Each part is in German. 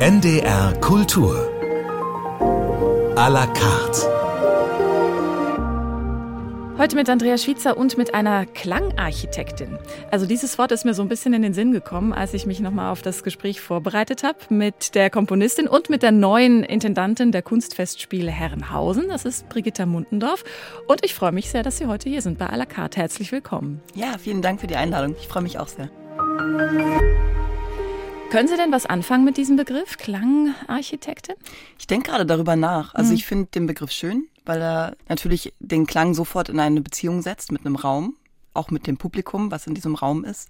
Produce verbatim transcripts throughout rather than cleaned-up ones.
N D R Kultur à la carte. Heute mit Andrea Schwitzer und mit einer Klangarchitektin. Also dieses Wort ist mir so ein bisschen in den Sinn gekommen, als ich mich nochmal auf das Gespräch vorbereitet habe mit der Komponistin und mit der neuen Intendantin der Kunstfestspiele Herrenhausen. Das ist Brigitta Muntendorf. Und ich freue mich sehr, dass Sie heute hier sind bei à la carte. Herzlich willkommen. Ja, vielen Dank für die Einladung. Ich freue mich auch sehr. Können Sie denn was anfangen mit diesem Begriff, Klangarchitektin? Ich denke gerade darüber nach. Also Mhm. ich finde den Begriff schön, weil er natürlich den Klang sofort in eine Beziehung setzt mit einem Raum, auch mit dem Publikum, was in diesem Raum ist.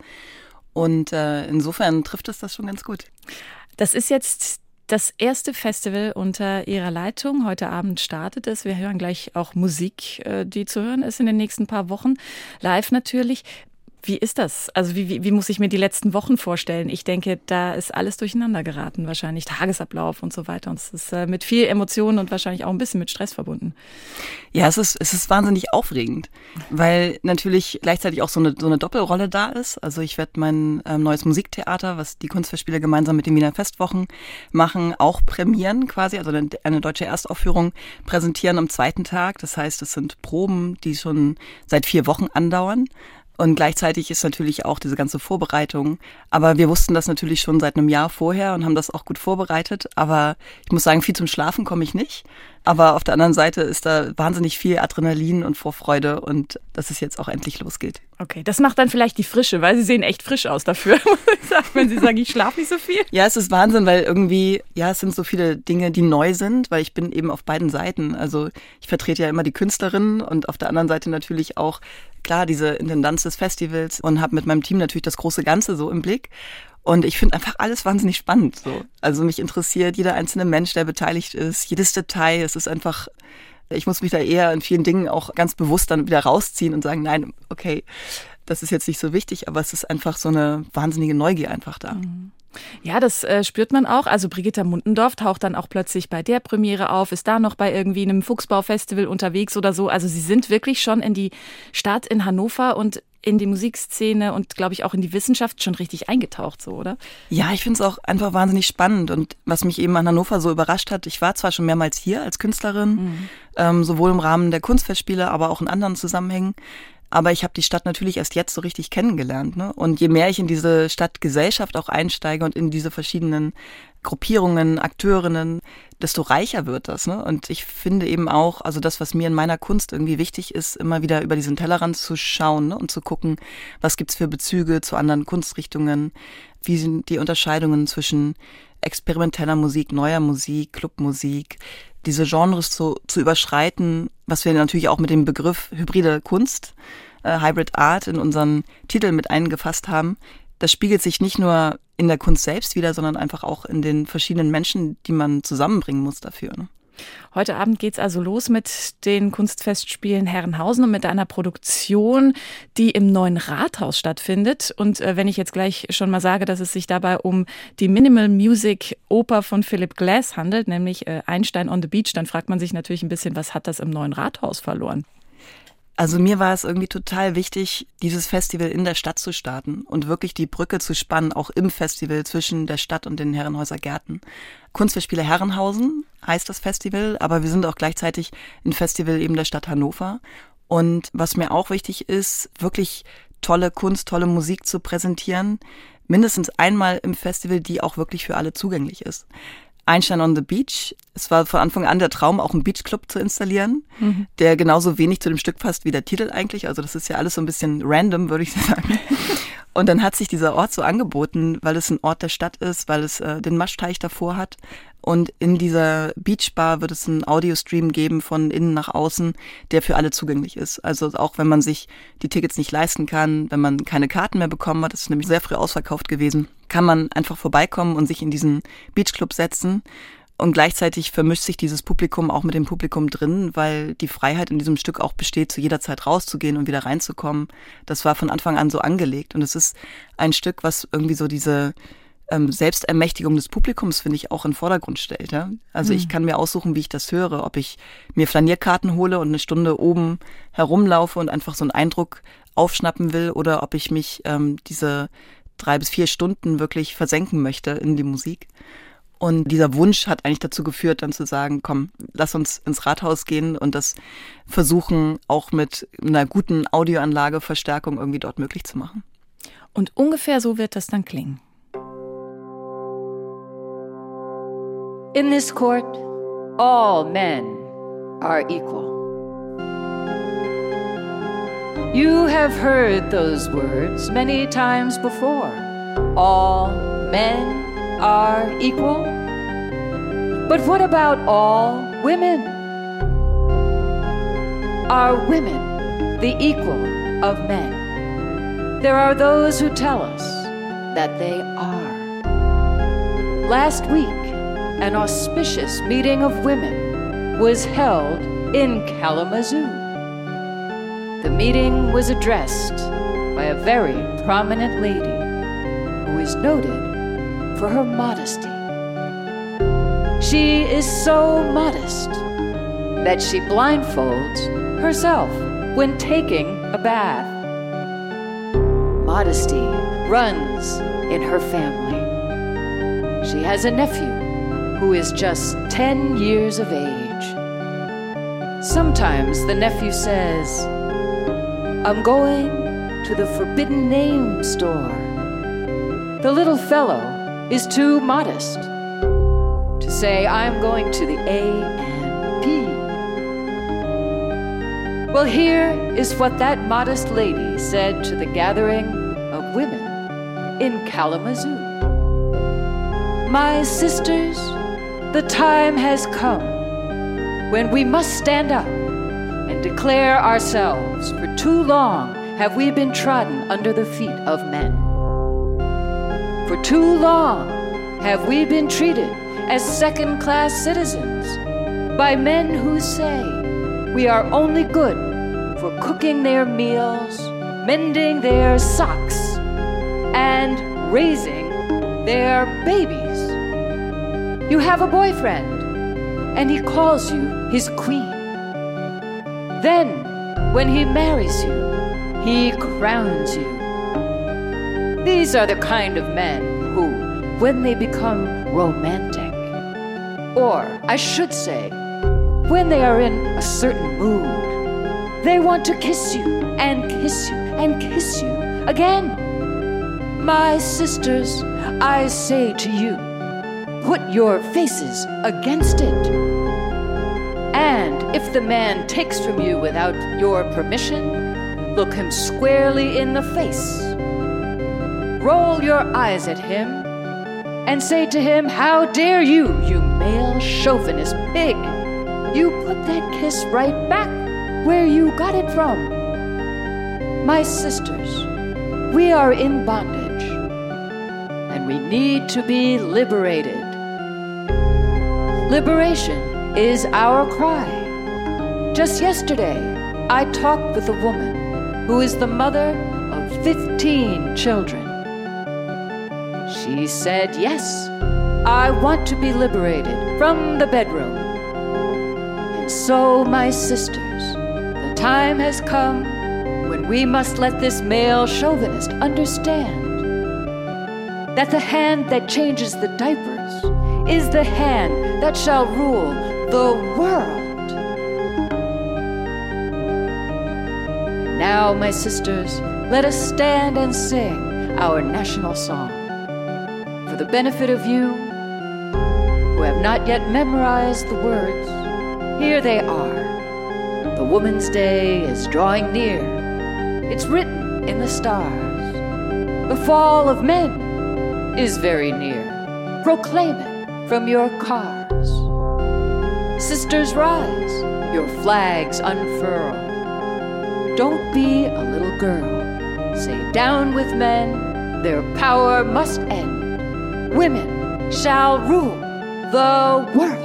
Und äh, insofern trifft es das schon ganz gut. Das ist jetzt das erste Festival unter Ihrer Leitung. Heute Abend startet es. Wir hören gleich auch Musik, äh, die zu hören ist in den nächsten paar Wochen. Live natürlich. Wie ist das? Also wie, wie, wie muss ich mir die letzten Wochen vorstellen? Ich denke, da ist alles durcheinander geraten, wahrscheinlich Tagesablauf und so weiter. Und es ist äh, mit viel Emotionen und wahrscheinlich auch ein bisschen mit Stress verbunden. Ja, es ist, es ist wahnsinnig aufregend, weil natürlich gleichzeitig auch so eine, so eine Doppelrolle da ist. Also ich werde mein ähm, neues Musiktheater, was die Kunstfestspiele gemeinsam mit den Wiener Festwochen machen, auch prämieren quasi, also eine, eine deutsche Erstaufführung präsentieren am zweiten Tag. Das heißt, es sind Proben, die schon seit vier Wochen andauern. Und gleichzeitig ist natürlich auch diese ganze Vorbereitung. Aber wir wussten das natürlich schon seit einem Jahr vorher und haben das auch gut vorbereitet. Aber ich muss sagen, viel zum Schlafen komme ich nicht. Aber auf der anderen Seite ist da wahnsinnig viel Adrenalin und Vorfreude und dass es jetzt auch endlich losgeht. Okay, das macht dann vielleicht die Frische, weil Sie sehen echt frisch aus dafür, muss ich sagen, wenn Sie sagen, ich schlafe nicht so viel. Ja, es ist Wahnsinn, weil irgendwie, ja, es sind so viele Dinge, die neu sind, weil ich bin eben auf beiden Seiten. Also ich vertrete ja immer die Künstlerin und auf der anderen Seite natürlich auch, klar, diese Intendanz des Festivals und habe mit meinem Team natürlich das große Ganze so im Blick. Und ich finde einfach alles wahnsinnig spannend. So. Also mich interessiert jeder einzelne Mensch, der beteiligt ist, jedes Detail. Es ist einfach, ich muss mich da eher in vielen Dingen auch ganz bewusst dann wieder rausziehen und sagen, nein, okay, das ist jetzt nicht so wichtig, aber es ist einfach so eine wahnsinnige Neugier einfach da. Mhm. Ja, das äh, spürt man auch. Also Brigitta Muntendorf taucht dann auch plötzlich bei der Premiere auf, ist da noch bei irgendwie einem Fuchsbau-Festival unterwegs oder so. Also Sie sind wirklich schon in die Stadt in Hannover und in die Musikszene und, glaube ich, auch in die Wissenschaft schon richtig eingetaucht, so, oder? Ja, ich finde es auch einfach wahnsinnig spannend. Und was mich eben an Hannover so überrascht hat, ich war zwar schon mehrmals hier als Künstlerin, mhm. ähm, sowohl im Rahmen der Kunstfestspiele, aber auch in anderen Zusammenhängen. Aber ich habe die Stadt natürlich erst jetzt so richtig kennengelernt. Ne? Und je mehr ich in diese Stadtgesellschaft auch einsteige und in diese verschiedenen Gruppierungen, Akteurinnen, desto reicher wird das. Ne? Und ich finde eben auch, also das, was mir in meiner Kunst irgendwie wichtig ist, immer wieder über diesen Tellerrand zu schauen, ne? Und zu gucken, was gibt's für Bezüge zu anderen Kunstrichtungen, wie sind die Unterscheidungen zwischen experimenteller Musik, neuer Musik, Clubmusik, diese Genres zu, zu überschreiten, was wir natürlich auch mit dem Begriff hybride Kunst, äh, Hybrid Art in unseren Titel mit eingefasst haben. Das spiegelt sich nicht nur in der Kunst selbst wieder, sondern einfach auch in den verschiedenen Menschen, die man zusammenbringen muss dafür. Ne? Heute Abend geht's also los mit den Kunstfestspielen Herrenhausen und mit einer Produktion, die im neuen Rathaus stattfindet. Und äh, wenn ich jetzt gleich schon mal sage, dass es sich dabei um die Minimal Music Oper von Philip Glass handelt, nämlich äh, Einstein on the Beach, dann fragt man sich natürlich ein bisschen, was hat das im neuen Rathaus verloren? Also mir war es irgendwie total wichtig, dieses Festival in der Stadt zu starten und wirklich die Brücke zu spannen, auch im Festival zwischen der Stadt und den Herrenhäuser Gärten. Kunstfestspiele Herrenhausen heißt das Festival, aber wir sind auch gleichzeitig ein Festival eben der Stadt Hannover. Und was mir auch wichtig ist, wirklich tolle Kunst, tolle Musik zu präsentieren, mindestens einmal im Festival, die auch wirklich für alle zugänglich ist. Einstein on the Beach. Es war von Anfang an der Traum, auch einen Beachclub zu installieren, mhm. der genauso wenig zu dem Stück passt wie der Titel eigentlich. Also das ist ja alles so ein bisschen random, würde ich sagen. Und dann hat sich dieser Ort so angeboten, weil es ein Ort der Stadt ist, weil es äh, den Maschteich davor hat. Und in dieser Beachbar wird es einen Audiostream geben von innen nach außen, der für alle zugänglich ist. Also auch wenn man sich die Tickets nicht leisten kann, wenn man keine Karten mehr bekommen hat, das ist nämlich sehr früh ausverkauft gewesen, kann man einfach vorbeikommen und sich in diesen Beachclub setzen. Und gleichzeitig vermischt sich dieses Publikum auch mit dem Publikum drin, weil die Freiheit in diesem Stück auch besteht, zu jeder Zeit rauszugehen und wieder reinzukommen. Das war von Anfang an so angelegt. Und es ist ein Stück, was irgendwie so diese ähm, Selbstermächtigung des Publikums, finde ich, auch in den Vordergrund stellt. Ja? Also mhm. ich kann mir aussuchen, wie ich das höre, ob ich mir Flanierkarten hole und eine Stunde oben herumlaufe und einfach so einen Eindruck aufschnappen will oder ob ich mich ähm, diese drei bis vier Stunden wirklich versenken möchte in die Musik. Und dieser Wunsch hat eigentlich dazu geführt, dann zu sagen, komm, lass uns ins Rathaus gehen und das versuchen, auch mit einer guten Audioanlage, Verstärkung irgendwie dort möglich zu machen. Und ungefähr so wird das dann klingen. In this court, all men are equal. You have heard those words many times before. All men are equal. But what about all women? Are women the equal of men? There are those who tell us that they are. Last week, an auspicious meeting of women was held in Kalamazoo. The meeting was addressed by a very prominent lady who is noted for her modesty. She is so modest that she blindfolds herself when taking a bath. Modesty runs in her family. She has a nephew who is just ten years of age. Sometimes the nephew says, "I'm going to the Forbidden Name store." The little fellow is too modest to say, "I'm going to the A and P." Well, here is what that modest lady said to the gathering of women in Kalamazoo. "My sisters, the time has come when we must stand up and declare ourselves. For too long have we been trodden under the feet of men. For too long have we been treated as second-class citizens by men who say we are only good for cooking their meals, mending their socks, and raising their babies. You have a boyfriend, and he calls you his queen. Then, when he marries you, he crowns you. These are the kind of men who, when they become romantic, or I should say, when they are in a certain mood, they want to kiss you and kiss you and kiss you again. My sisters, I say to you, put your faces against it. And if the man takes from you without your permission, look him squarely in the face. Roll your eyes at him and say to him, "How dare you, you male chauvinist pig? You put that kiss right back where you got it from." My sisters, we are in bondage, and we need to be liberated. Liberation is our cry. Just yesterday, I talked with a woman who is the mother of fifteen children. She said, "Yes, I want to be liberated from the bedroom." And so, my sisters, the time has come when we must let this male chauvinist understand that the hand that changes the diapers is the hand that shall rule the world. Now, my sisters, let us stand and sing our national song. For the benefit of you who have not yet memorized the words, here they are. The Woman's Day is drawing near. It's written in the stars. The fall of men is very near. Proclaim it from your cars. Sisters, rise, your flags unfurl. Don't be a little girl. Say, "Down with men, their power must end. Women shall rule the world."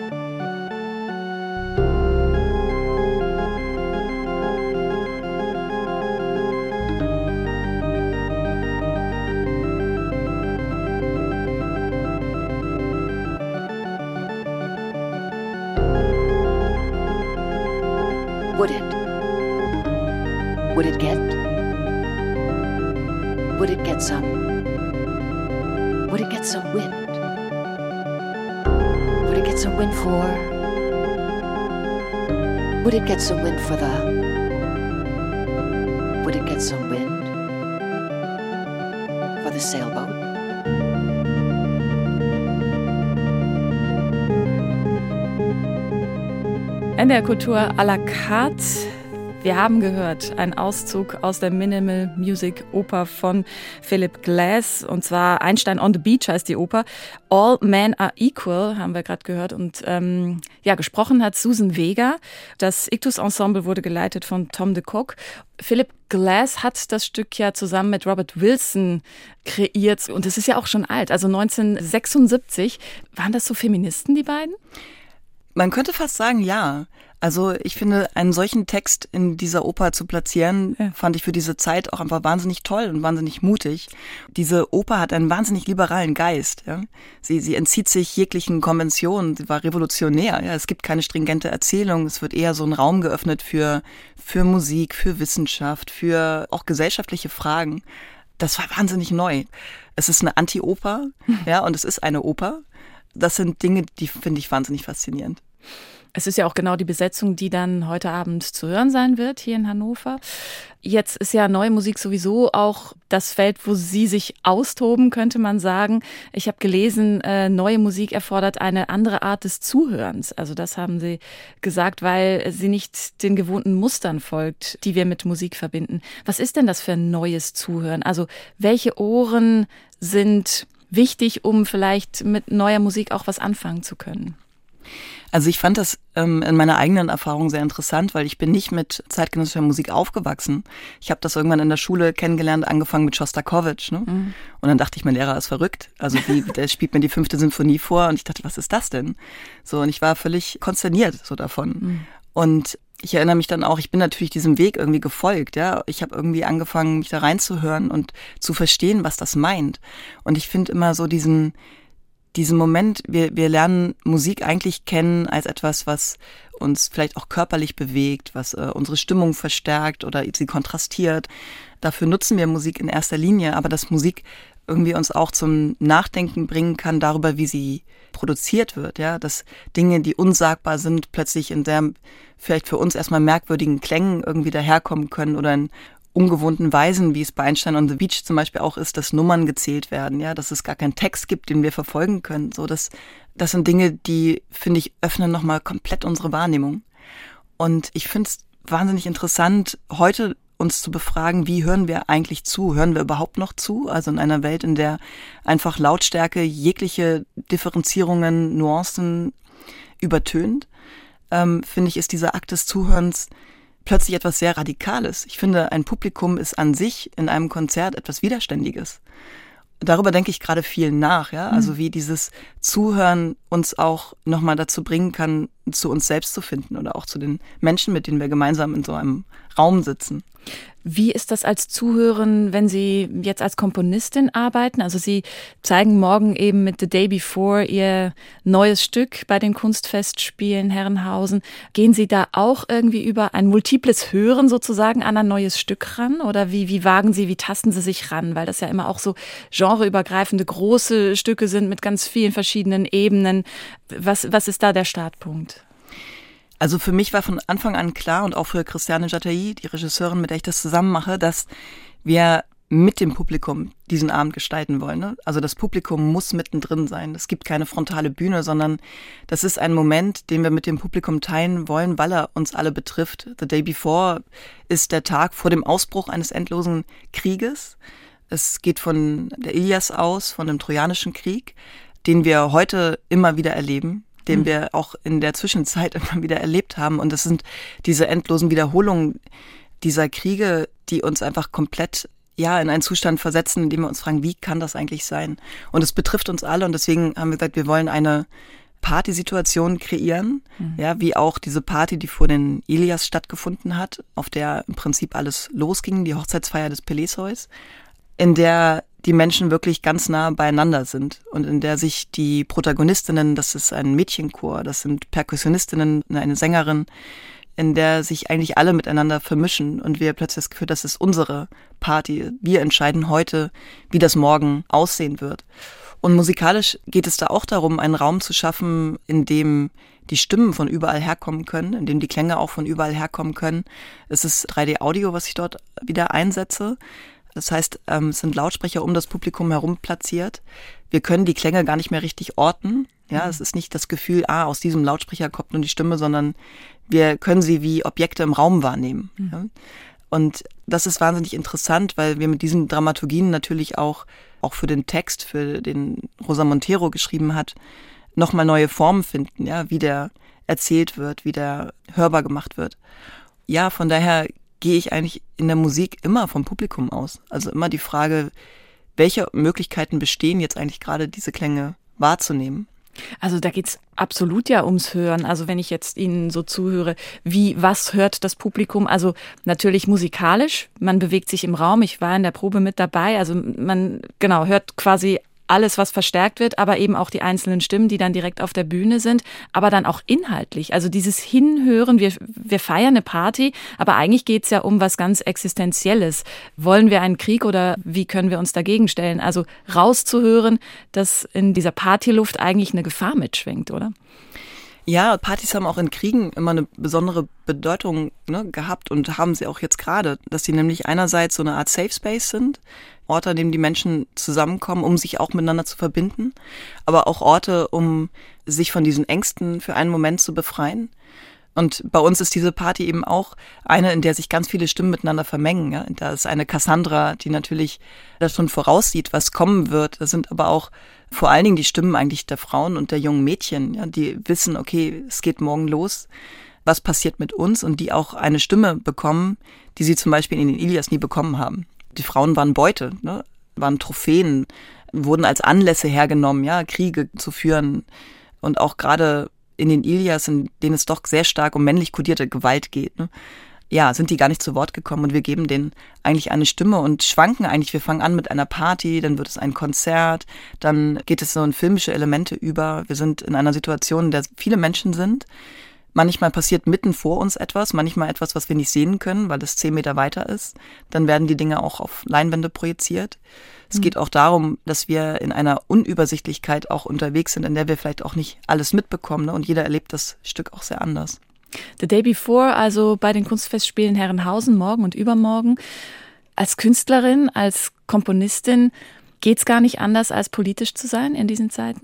Would it? Would it get? Would it get some? Would it get some wind? some wind for? Would it get some wind for the? Would it get some wind for the sailboat? N D R Kultur à la carte. Wir haben gehört, ein Auszug aus der Minimal Music Oper von Philip Glass, und zwar Einstein on the Beach heißt die Oper. All Men Are Equal haben wir gerade gehört, und ähm, ja, gesprochen hat Susan Vega. Das Ictus Ensemble wurde geleitet von Tom de Kock. Philip Glass hat das Stück ja zusammen mit Robert Wilson kreiert, und es ist ja auch schon alt, also neunzehnhundertsechsundsiebzig. Waren das so Feministen, die beiden? Man könnte fast sagen, ja. Also ich finde, einen solchen Text in dieser Oper zu platzieren, ja. fand ich für diese Zeit auch einfach wahnsinnig toll und wahnsinnig mutig. Diese Oper hat einen wahnsinnig liberalen Geist. Ja. Sie, sie entzieht sich jeglichen Konventionen, sie war revolutionär. Ja. Es gibt keine stringente Erzählung, es wird eher so ein Raum geöffnet für, für Musik, für Wissenschaft, für auch gesellschaftliche Fragen. Das war wahnsinnig neu. Es ist eine Anti-Oper, ja, und es ist eine Oper. Das sind Dinge, die finde ich wahnsinnig faszinierend. Es ist ja auch genau die Besetzung, die dann heute Abend zu hören sein wird, hier in Hannover. Jetzt ist ja neue Musik sowieso auch das Feld, wo Sie sich austoben, könnte man sagen. Ich habe gelesen, äh, neue Musik erfordert eine andere Art des Zuhörens. Also das haben Sie gesagt, weil sie nicht den gewohnten Mustern folgt, die wir mit Musik verbinden. Was ist denn das für ein neues Zuhören? Also welche Ohren sind wichtig, um vielleicht mit neuer Musik auch was anfangen zu können? Also ich fand das ähm, in meiner eigenen Erfahrung sehr interessant, weil ich bin nicht mit zeitgenössischer Musik aufgewachsen. Ich habe das irgendwann in der Schule kennengelernt, angefangen mit Schostakowitsch. Ne? Mhm. Und dann dachte ich, mein Lehrer ist verrückt. Also wie, der spielt mir die fünfte Sinfonie vor, und ich dachte, was ist das denn? So, und ich war völlig konsterniert so davon. Mhm. Und ich erinnere mich dann auch, ich bin natürlich diesem Weg irgendwie gefolgt. Ja, ich habe irgendwie angefangen, mich da reinzuhören und zu verstehen, was das meint. Und ich finde immer so diesen Diesen Moment, wir, wir lernen Musik eigentlich kennen als etwas, was uns vielleicht auch körperlich bewegt, was äh, unsere Stimmung verstärkt oder sie kontrastiert. Dafür nutzen wir Musik in erster Linie, aber dass Musik irgendwie uns auch zum Nachdenken bringen kann darüber, wie sie produziert wird, ja, dass Dinge, die unsagbar sind, plötzlich in sehr vielleicht für uns erstmal merkwürdigen Klängen irgendwie daherkommen können oder in ungewohnten Weisen, wie es bei Einstein on the Beach zum Beispiel auch ist, dass Nummern gezählt werden, ja, dass es gar keinen Text gibt, den wir verfolgen können. So, das, das sind Dinge, die, finde ich, öffnen nochmal komplett unsere Wahrnehmung. Und ich finde es wahnsinnig interessant, heute uns zu befragen, wie hören wir eigentlich zu? Hören wir überhaupt noch zu? Also in einer Welt, in der einfach Lautstärke jegliche Differenzierungen, Nuancen übertönt, ähm, finde ich, ist dieser Akt des Zuhörens plötzlich etwas sehr Radikales. Ich finde, ein Publikum ist an sich in einem Konzert etwas Widerständiges. Darüber denke ich gerade viel nach, ja. Also wie dieses Zuhören uns auch nochmal dazu bringen kann, zu uns selbst zu finden oder auch zu den Menschen, mit denen wir gemeinsam in so einem Raum sitzen. Wie ist das als Zuhören, wenn Sie jetzt als Komponistin arbeiten? Also Sie zeigen morgen eben mit The Day Before Ihr neues Stück bei den Kunstfestspielen Herrenhausen. Gehen Sie da auch irgendwie über ein multiples Hören sozusagen an ein neues Stück ran? Oder wie, wie wagen Sie, wie tasten Sie sich ran? Weil das ja immer auch so genreübergreifende große Stücke sind mit ganz vielen verschiedenen Ebenen. Was, was ist da der Startpunkt? Also für mich war von Anfang an klar, und auch für Christiane Jataï, die Regisseurin, mit der ich das zusammen mache, dass wir mit dem Publikum diesen Abend gestalten wollen. Ne? Also das Publikum muss mittendrin sein. Es gibt keine frontale Bühne, sondern das ist ein Moment, den wir mit dem Publikum teilen wollen, weil er uns alle betrifft. The Day Before ist der Tag vor dem Ausbruch eines endlosen Krieges. Es geht von der Ilias aus, von dem Trojanischen Krieg, den wir heute immer wieder erleben, den wir auch in der Zwischenzeit immer wieder erlebt haben. Und das sind diese endlosen Wiederholungen dieser Kriege, die uns einfach komplett ja in einen Zustand versetzen, in dem wir uns fragen, wie kann das eigentlich sein? Und es betrifft uns alle, und deswegen haben wir gesagt, wir wollen eine Partysituation kreieren, mhm. ja, wie auch diese Party, die vor den Ilias stattgefunden hat, auf der im Prinzip alles losging, die Hochzeitsfeier des Peleseus, in der die Menschen wirklich ganz nah beieinander sind und in der sich die Protagonistinnen, das ist ein Mädchenchor, das sind Perkussionistinnen, eine Sängerin, in der sich eigentlich alle miteinander vermischen und wir plötzlich das Gefühl, das ist unsere Party. Wir entscheiden heute, wie das morgen aussehen wird. Und musikalisch geht es da auch darum, einen Raum zu schaffen, in dem die Stimmen von überall herkommen können, in dem die Klänge auch von überall herkommen können. Es ist drei D Audio, was ich dort wieder einsetze. Das heißt, es sind Lautsprecher um das Publikum herum platziert. Wir können die Klänge gar nicht mehr richtig orten. Ja, es ist nicht das Gefühl, ah, aus diesem Lautsprecher kommt nun die Stimme, sondern wir können sie wie Objekte im Raum wahrnehmen. Mhm. Ja. Und das ist wahnsinnig interessant, weil wir mit diesen Dramaturgien natürlich auch, auch für den Text, für den Rosa Montero geschrieben hat, nochmal neue Formen finden, ja, wie der erzählt wird, wie der hörbar gemacht wird. Ja, von daher gehe ich eigentlich in der Musik immer vom Publikum aus. Also immer die Frage, welche Möglichkeiten bestehen jetzt eigentlich gerade, diese Klänge wahrzunehmen. Also da geht's absolut ja ums Hören. Also wenn ich jetzt Ihnen so zuhöre, wie, was hört das Publikum? Also natürlich musikalisch, man bewegt sich im Raum. Ich war in der Probe mit dabei. Also man, genau, hört quasi alles, was verstärkt wird, aber eben auch die einzelnen Stimmen, die dann direkt auf der Bühne sind, aber dann auch inhaltlich. Also dieses Hinhören, wir, wir feiern eine Party, aber eigentlich geht's ja um was ganz Existenzielles. Wollen wir einen Krieg oder wie können wir uns dagegen stellen? Also rauszuhören, dass in dieser Partyluft eigentlich eine Gefahr mitschwingt, oder? Ja, Partys haben auch in Kriegen immer eine besondere Bedeutung, ne, gehabt und haben sie auch jetzt gerade, dass sie nämlich einerseits so eine Art Safe Space sind, Orte, an denen die Menschen zusammenkommen, um sich auch miteinander zu verbinden, aber auch Orte, um sich von diesen Ängsten für einen Moment zu befreien. Und bei uns ist diese Party eben auch eine, in der sich ganz viele Stimmen miteinander vermengen. Ja. Da ist eine Cassandra, die natürlich das schon voraussieht, was kommen wird. Das sind aber auch vor allen Dingen die Stimmen eigentlich der Frauen und der jungen Mädchen, ja, die wissen, okay, es geht morgen los. Was passiert mit uns? Und die auch eine Stimme bekommen, die sie zum Beispiel in den Ilias nie bekommen haben. Die Frauen waren Beute, ne, waren Trophäen, wurden als Anlässe hergenommen, ja, Kriege zu führen. Und auch gerade in den Ilias, in denen es doch sehr stark um männlich kodierte Gewalt geht, ne, ja, sind die gar nicht zu Wort gekommen und wir geben denen eigentlich eine Stimme und schwanken eigentlich. Wir fangen an mit einer Party, dann wird es ein Konzert, dann geht es so in filmische Elemente über. Wir sind in einer Situation, in der viele Menschen sind. Manchmal passiert mitten vor uns etwas, manchmal etwas, was wir nicht sehen können, weil es zehn Meter weiter ist. Dann werden die Dinge auch auf Leinwände projiziert. Es geht auch darum, dass wir in einer Unübersichtlichkeit auch unterwegs sind, in der wir vielleicht auch nicht alles mitbekommen, ne? Und jeder erlebt das Stück auch sehr anders. The Day Before, also bei den Kunstfestspielen Herrenhausen, morgen und übermorgen. Als Künstlerin, als Komponistin, geht's gar nicht anders, als politisch zu sein in diesen Zeiten?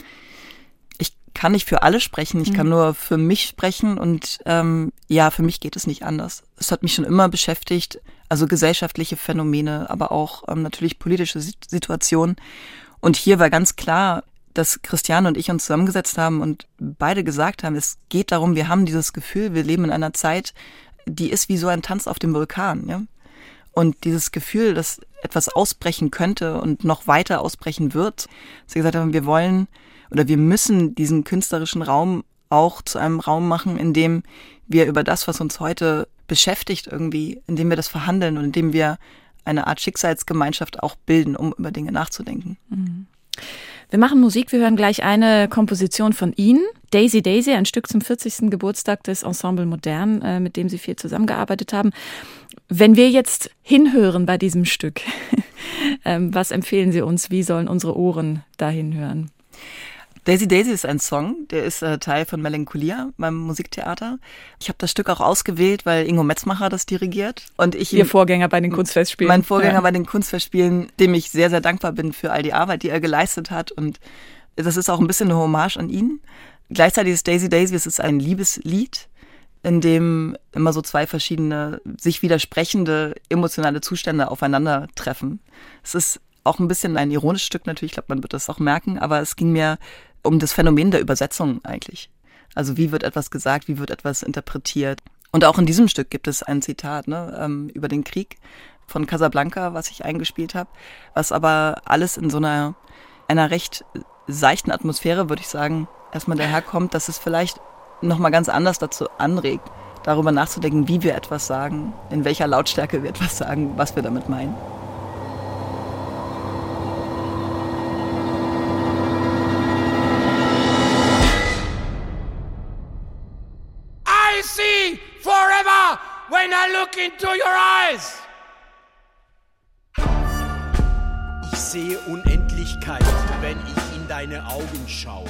Ich kann nicht für alle sprechen, ich mhm. kann nur für mich sprechen und ähm, ja, für mich geht es nicht anders. Es hat mich schon immer beschäftigt, also gesellschaftliche Phänomene, aber auch ähm, natürlich politische Situationen. Und hier war ganz klar, dass Christiane und ich uns zusammengesetzt haben und beide gesagt haben, es geht darum, wir haben dieses Gefühl, wir leben in einer Zeit, die ist wie so ein Tanz auf dem Vulkan. Ja? Und dieses Gefühl, dass etwas ausbrechen könnte und noch weiter ausbrechen wird, dass wir gesagt haben, wir wollen oder wir müssen diesen künstlerischen Raum auch zu einem Raum machen, in dem wir über das, was uns heute beschäftigt irgendwie, in dem wir das verhandeln und in dem wir eine Art Schicksalsgemeinschaft auch bilden, um über Dinge nachzudenken. Mhm. Wir machen Musik, wir hören gleich eine Komposition von Ihnen, Daisy Daisy, ein Stück zum vierzigsten Geburtstag des Ensemble Modern, äh, mit dem Sie viel zusammengearbeitet haben. Wenn wir jetzt hinhören bei diesem Stück, ähm, was empfehlen Sie uns, wie sollen unsere Ohren da hinhören? Daisy Daisy ist ein Song, der ist äh, Teil von Melancholia beim Musiktheater. Ich habe das Stück auch ausgewählt, weil Ingo Metzmacher das dirigiert. Und ich Ihr Vorgänger bei den Kunstfestspielen. Mein Vorgänger ja. bei den Kunstfestspielen, dem ich sehr, sehr dankbar bin für all die Arbeit, die er geleistet hat. Und das ist auch ein bisschen eine Hommage an ihn. Gleichzeitig ist Daisy Daisy, es ist ein Liebeslied, in dem immer so zwei verschiedene, sich widersprechende emotionale Zustände aufeinandertreffen. Es ist auch ein bisschen ein ironisches Stück natürlich, ich glaube, man wird das auch merken, aber es ging mir um das Phänomen der Übersetzung eigentlich. Also wie wird etwas gesagt, wie wird etwas interpretiert. Und auch in diesem Stück gibt es ein Zitat, ne, ähm, über den Krieg von Casablanca, was ich eingespielt habe, was aber alles in so einer, einer recht seichten Atmosphäre, würde ich sagen, erstmal daherkommt, dass es vielleicht nochmal ganz anders dazu anregt, darüber nachzudenken, wie wir etwas sagen, in welcher Lautstärke wir etwas sagen, was wir damit meinen. I see forever when I look into your eyes. Ich sehe Unendlichkeit, wenn ich in deine Augen schaue.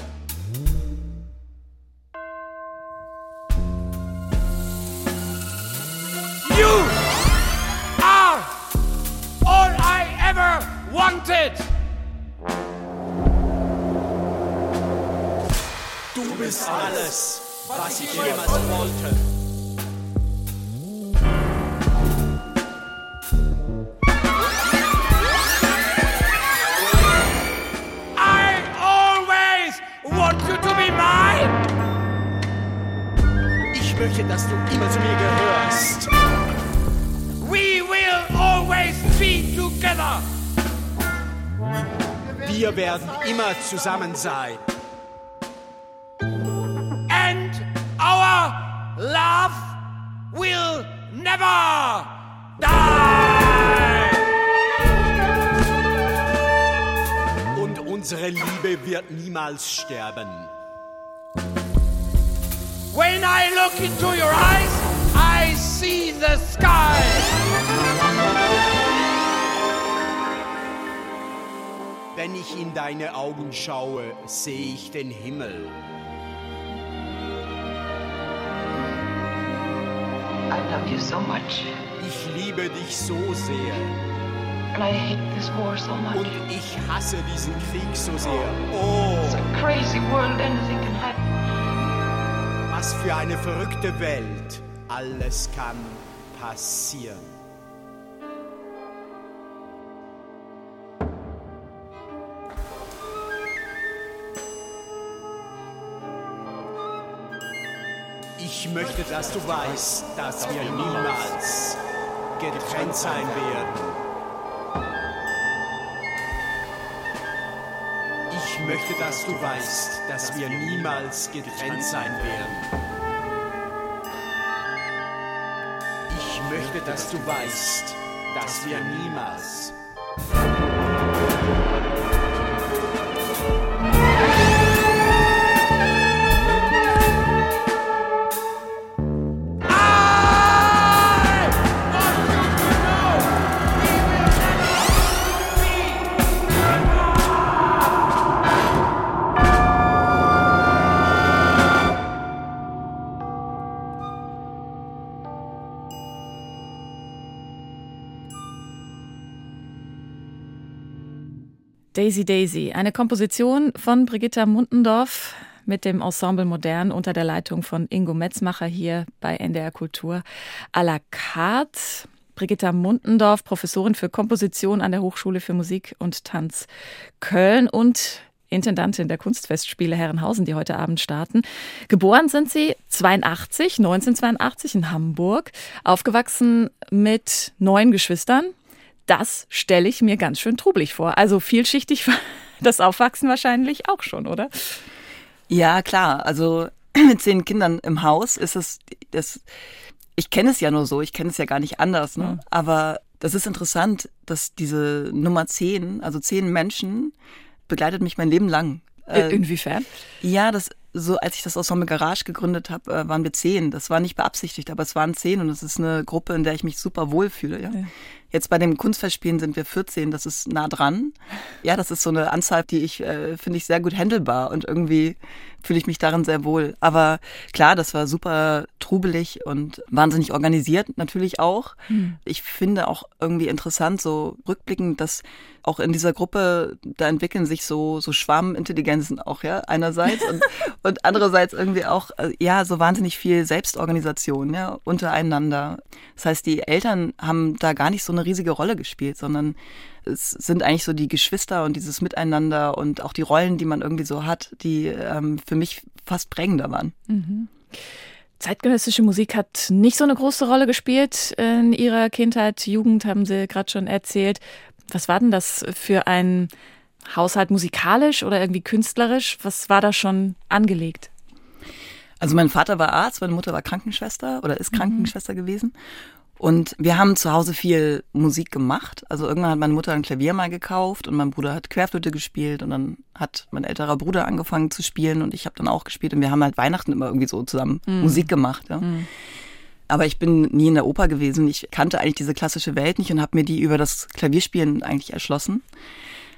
You are all I ever wanted. Du bist alles, was ich jemals wollte. I always want you to be mine. Ich möchte, dass du immer zu mir gehörst. We will always be together. Wir werden immer zusammen sein. And our love will never die. Und unsere Liebe wird niemals sterben. When I look into your eyes, I see the sky. Wenn ich in deine Augen schaue, sehe ich den Himmel. I love you so much. Ich liebe dich so sehr. And I hate this war so much. Und ich hasse diesen Krieg so sehr. Oh, It's a crazy world, anything can happen. was für eine verrückte Welt. Alles kann passieren. Ich möchte, dass du weißt, dass wir niemals getrennt sein werden. Ich möchte, dass du weißt, dass wir niemals getrennt sein werden. Ich möchte, dass du weißt, dass wir niemals. Daisy Daisy, eine Komposition von Brigitta Muntendorf mit dem Ensemble Modern unter der Leitung von Ingo Metzmacher hier bei N D R Kultur à la carte. Brigitta Muntendorf, Professorin für Komposition an der Hochschule für Musik und Tanz Köln und Intendantin der Kunstfestspiele Herrenhausen, die heute Abend starten. Geboren sind sie zweiundachtzig, neunzehnhundertzweiundachtzig in Hamburg, aufgewachsen mit neun Geschwistern. Das stelle ich mir ganz schön trubelig vor. Also vielschichtig das Aufwachsen wahrscheinlich auch schon, oder? Ja, klar. Also mit zehn Kindern im Haus ist es, das, ich kenne es ja nur so, ich kenne es ja gar nicht anders. Ne? Mhm. Aber das ist interessant, dass diese Nummer zehn, also zehn Menschen, begleitet mich mein Leben lang. Äh, Inwiefern? Ja, das so, als ich das Ensemble Garage gegründet habe, äh, waren wir zehn. Das war nicht beabsichtigt, aber es waren zehn und es ist eine Gruppe, in der ich mich super wohlfühle. Ja? Ja. Jetzt bei dem Kunstfestspielen sind wir vierzehn, das ist nah dran. Ja, das ist so eine Anzahl, die ich, äh, finde ich, sehr gut handelbar und irgendwie fühle ich mich darin sehr wohl. Aber klar, das war super trubelig und wahnsinnig organisiert natürlich auch. Hm. Ich finde auch irgendwie interessant, so rückblickend, dass auch in dieser Gruppe, da entwickeln sich so, so Schwarmintelligenzen auch, ja, einerseits und, und andererseits irgendwie auch, ja, so wahnsinnig viel Selbstorganisation, ja, untereinander. Das heißt, die Eltern haben da gar nicht so eine riesige Rolle gespielt, sondern es sind eigentlich so die Geschwister und dieses Miteinander und auch die Rollen, die man irgendwie so hat, die ähm, für mich fast prägender waren. Mhm. Zeitgenössische Musik hat nicht so eine große Rolle gespielt in Ihrer Kindheit, Jugend, haben Sie gerade schon erzählt. Was war denn das für ein Haushalt, musikalisch oder irgendwie künstlerisch? Was war da schon angelegt? Also mein Vater war Arzt, meine Mutter war Krankenschwester oder ist Krankenschwester mhm. gewesen. Und wir haben zu Hause viel Musik gemacht. Also irgendwann hat meine Mutter ein Klavier mal gekauft und mein Bruder hat Querflöte gespielt und dann hat mein älterer Bruder angefangen zu spielen und ich habe dann auch gespielt und wir haben halt Weihnachten immer irgendwie so zusammen mm. Musik gemacht. Ja. Mm. Aber ich bin nie in der Oper gewesen. Ich kannte eigentlich diese klassische Welt nicht und habe mir die über das Klavierspielen eigentlich erschlossen.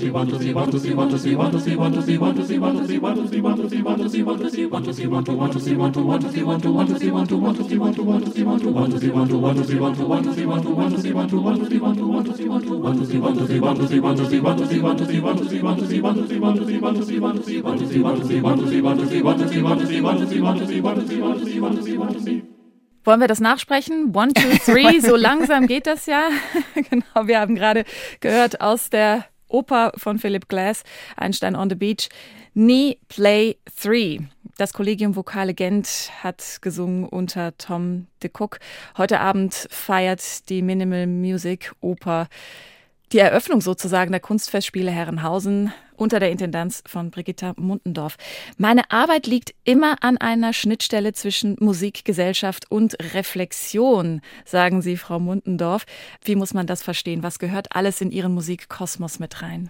Wollen wir das nachsprechen? One, two, three, so langsam geht das ja. Genau, wir haben gerade gehört aus der Oper von Philip Glass, Einstein on the Beach, Knee Play Three. Das Collegium Vokale Gent hat gesungen unter Tom de Cock. Heute Abend feiert die Minimal Music Oper die Eröffnung sozusagen der Kunstfestspiele Herrenhausen unter der Intendanz von Brigitta Muntendorf. Meine Arbeit liegt immer an einer Schnittstelle zwischen Musik, Gesellschaft und Reflexion, sagen Sie, Frau Muntendorf. Wie muss man das verstehen? Was gehört alles in Ihren Musikkosmos mit rein?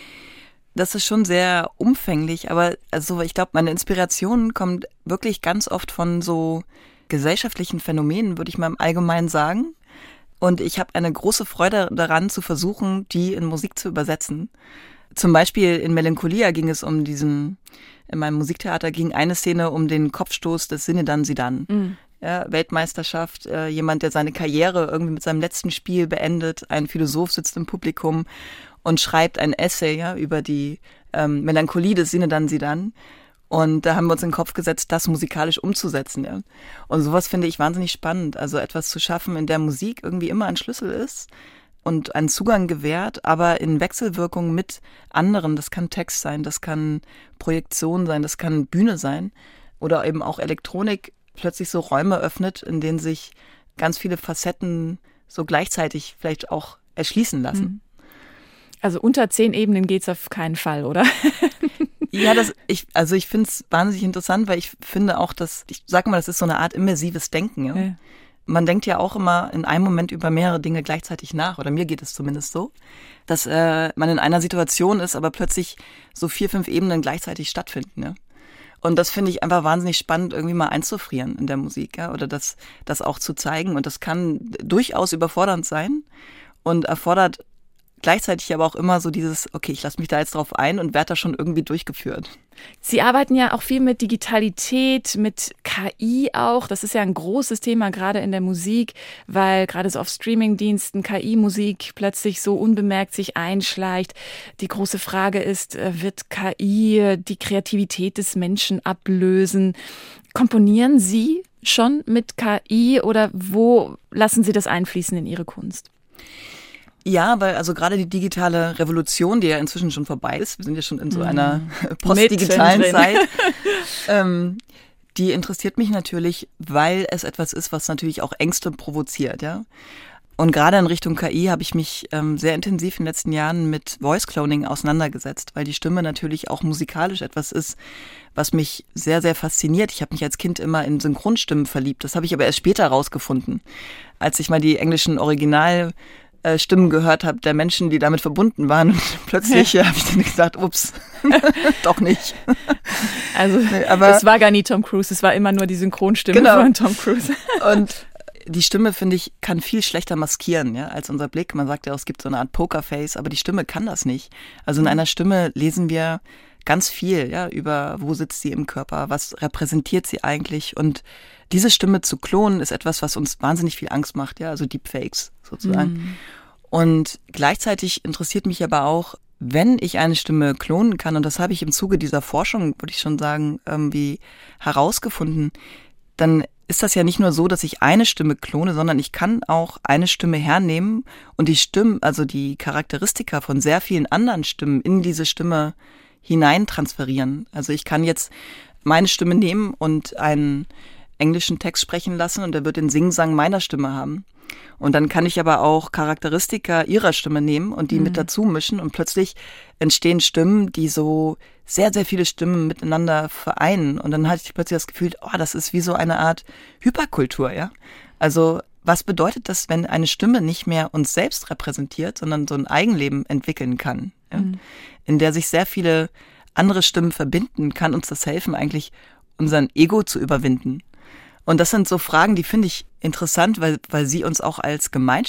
Das ist schon sehr umfänglich, aber also ich glaube, meine Inspiration kommt wirklich ganz oft von so gesellschaftlichen Phänomenen, würde ich mal im Allgemeinen sagen. Und ich habe eine große Freude daran, zu versuchen, die in Musik zu übersetzen. Zum Beispiel in Melancholia ging es um diesen, in meinem Musiktheater ging eine Szene um den Kopfstoß des Zinedine Zidane. Mhm. Ja, Weltmeisterschaft, äh, jemand, der seine Karriere irgendwie mit seinem letzten Spiel beendet. Ein Philosoph sitzt im Publikum und schreibt ein Essay ja, über die ähm, Melancholie des Zinedine Zidane. Und da haben wir uns in den Kopf gesetzt, das musikalisch umzusetzen. Ja. Und sowas finde ich wahnsinnig spannend. Also etwas zu schaffen, in der Musik irgendwie immer ein Schlüssel ist und einen Zugang gewährt, aber in Wechselwirkung mit anderen. Das kann Text sein, das kann Projektion sein, das kann Bühne sein oder eben auch Elektronik plötzlich so Räume öffnet, in denen sich ganz viele Facetten so gleichzeitig vielleicht auch erschließen lassen. Also unter zehn Ebenen geht's auf keinen Fall, oder? Ja, das, ich, also ich finde es wahnsinnig interessant, weil ich finde auch, dass, ich sage mal, das ist so eine Art immersives Denken. Ja? Ja. Man denkt ja auch immer in einem Moment über mehrere Dinge gleichzeitig nach, oder mir geht es zumindest so, dass äh, man in einer Situation ist, aber plötzlich so vier, fünf Ebenen gleichzeitig stattfinden. Ja? Und das finde ich einfach wahnsinnig spannend, irgendwie mal einzufrieren in der Musik, ja? Oder das, das auch zu zeigen. Und das kann durchaus überfordernd sein und erfordert gleichzeitig aber auch immer so dieses, okay, ich lasse mich da jetzt drauf ein und werde da schon irgendwie durchgeführt. Sie arbeiten ja auch viel mit Digitalität, mit K I auch. Das ist ja ein großes Thema gerade in der Musik, weil gerade so auf Streamingdiensten K I-Musik plötzlich so unbemerkt sich einschleicht. Die große Frage ist, wird K I die Kreativität des Menschen ablösen? Komponieren Sie schon mit K I oder wo lassen Sie das einfließen in Ihre Kunst? Ja, weil also gerade die digitale Revolution, die ja inzwischen schon vorbei ist, wir sind ja schon in so einer mm. postdigitalen Zeit, ähm, die interessiert mich natürlich, weil es etwas ist, was natürlich auch Ängste provoziert, ja. Und gerade in Richtung K I habe ich mich ähm, sehr intensiv in den letzten Jahren mit Voice Cloning auseinandergesetzt, weil die Stimme natürlich auch musikalisch etwas ist, was mich sehr, sehr fasziniert. Ich habe mich als Kind immer in Synchronstimmen verliebt. Das habe ich aber erst später rausgefunden, als ich mal die englischen Original Stimmen gehört habe der Menschen, die damit verbunden waren. Und plötzlich ja. habe ich dann gesagt, ups, doch nicht. Also nee, aber es war gar nie Tom Cruise, es war immer nur die Synchronstimme genau. von Tom Cruise. Und die Stimme, finde ich, kann viel schlechter maskieren, ja, als unser Blick. Man sagt ja auch, es gibt so eine Art Pokerface, aber die Stimme kann das nicht. Also in einer Stimme lesen wir ganz viel, ja, über wo sitzt sie im Körper, was repräsentiert sie eigentlich. Und diese Stimme zu klonen ist etwas, was uns wahnsinnig viel Angst macht, ja, also Deepfakes sozusagen. Mhm. Und gleichzeitig interessiert mich aber auch, wenn ich eine Stimme klonen kann, und das habe ich im Zuge dieser Forschung, würde ich schon sagen, irgendwie herausgefunden, dann ist das ja nicht nur so, dass ich eine Stimme klone, sondern ich kann auch eine Stimme hernehmen und die Stimmen, also die Charakteristika von sehr vielen anderen Stimmen in diese Stimme hinein transferieren. Also ich kann jetzt meine Stimme nehmen und einen englischen Text sprechen lassen und er wird den Singsang meiner Stimme haben. Und dann kann ich aber auch Charakteristika ihrer Stimme nehmen und die mhm. mit dazu mischen und plötzlich entstehen Stimmen, die so sehr, sehr viele Stimmen miteinander vereinen. Und dann hatte ich plötzlich das Gefühl, oh, das ist wie so eine Art Hyperkultur, ja. Also was bedeutet das, wenn eine Stimme nicht mehr uns selbst repräsentiert, sondern so ein Eigenleben entwickeln kann, ja? Mhm. In der sich sehr viele andere Stimmen verbinden, kann uns das helfen, eigentlich unseren Ego zu überwinden. Und das sind so Fragen, die finde ich interessant, weil, weil sie uns auch als Gemeinschaft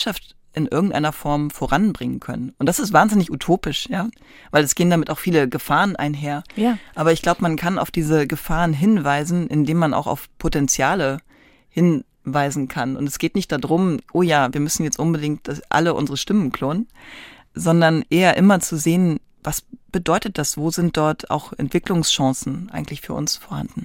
in irgendeiner Form voranbringen können. Und das ist wahnsinnig utopisch, ja, weil es gehen damit auch viele Gefahren einher. Ja. Aber ich glaube, man kann auf diese Gefahren hinweisen, indem man auch auf Potenziale hinweisen kann. Und es geht nicht darum, oh ja, wir müssen jetzt unbedingt alle unsere Stimmen klonen, sondern eher immer zu sehen, was bedeutet das? Wo sind dort auch Entwicklungschancen eigentlich für uns vorhanden?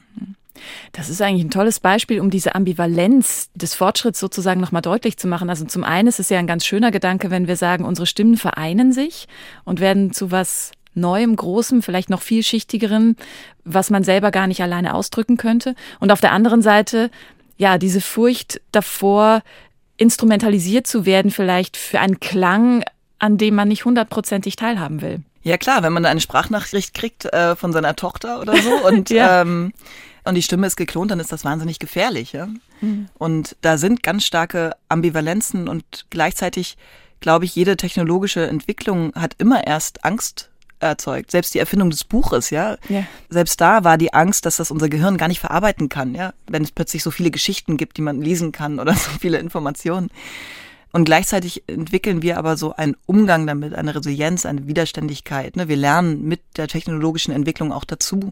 Das ist eigentlich ein tolles Beispiel, um diese Ambivalenz des Fortschritts sozusagen nochmal deutlich zu machen. Also zum einen ist es ja ein ganz schöner Gedanke, wenn wir sagen, unsere Stimmen vereinen sich und werden zu was Neuem, Großem, vielleicht noch vielschichtigeren, was man selber gar nicht alleine ausdrücken könnte. Und auf der anderen Seite, ja, diese Furcht davor, instrumentalisiert zu werden, vielleicht für einen Klang, an dem man nicht hundertprozentig teilhaben will. Ja klar, wenn man da eine Sprachnachricht kriegt äh, von seiner Tochter oder so und ja. ähm, und die Stimme ist geklont, dann ist das wahnsinnig gefährlich. Ja? Mhm. Und da sind ganz starke Ambivalenzen und gleichzeitig, glaube ich, jede technologische Entwicklung hat immer erst Angst erzeugt. Selbst die Erfindung des Buches, ja? ja. Selbst da war die Angst, dass das unser Gehirn gar nicht verarbeiten kann, ja, wenn es plötzlich so viele Geschichten gibt, die man lesen kann oder so viele Informationen. Und gleichzeitig entwickeln wir aber so einen Umgang damit, eine Resilienz, eine Widerständigkeit. Ne? Wir lernen mit der technologischen Entwicklung auch dazu.